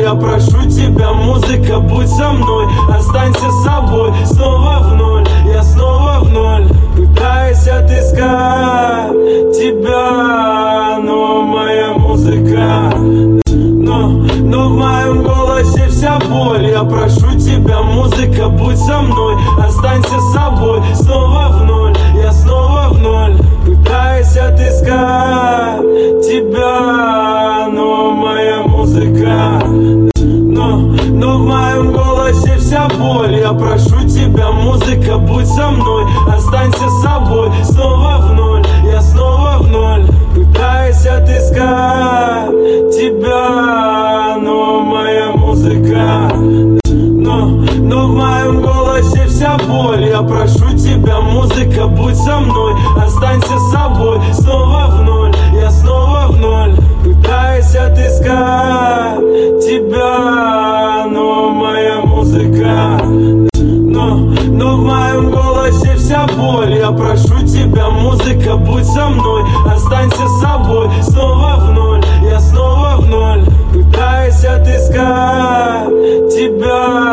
я прошу тебя, музыка, будь со мной. Останься собой, снова в ноль, я снова в ноль. Пытаюсь отыскать тебя, но моя музыка, но в моем голосе вся боль. Я прошу тебя, музыка, будь со мной. Останься собой, снова в ноль, я снова в ноль. Пытаюсь отыскать тебя, но моя музыка, но в моем голосе вся боль. Я прошу тебя, музыка, будь со мной. Останься собой, снова в ноль, я снова в ноль. Пытаюсь отыскать тебя, но моя музыка, но в моем голосе вся боль. Я прошу тебя, музыка, будь со мной. Останься собой, снова в ноль, я снова в ноль. Пытаюсь отыскать тебя, но моя музыка, но в моем голосе вся боль. Я прошу тебя, музыка, будь со мной. Останься собой, снова в ноль, я снова в ноль. Пытаюсь отыскать тебя.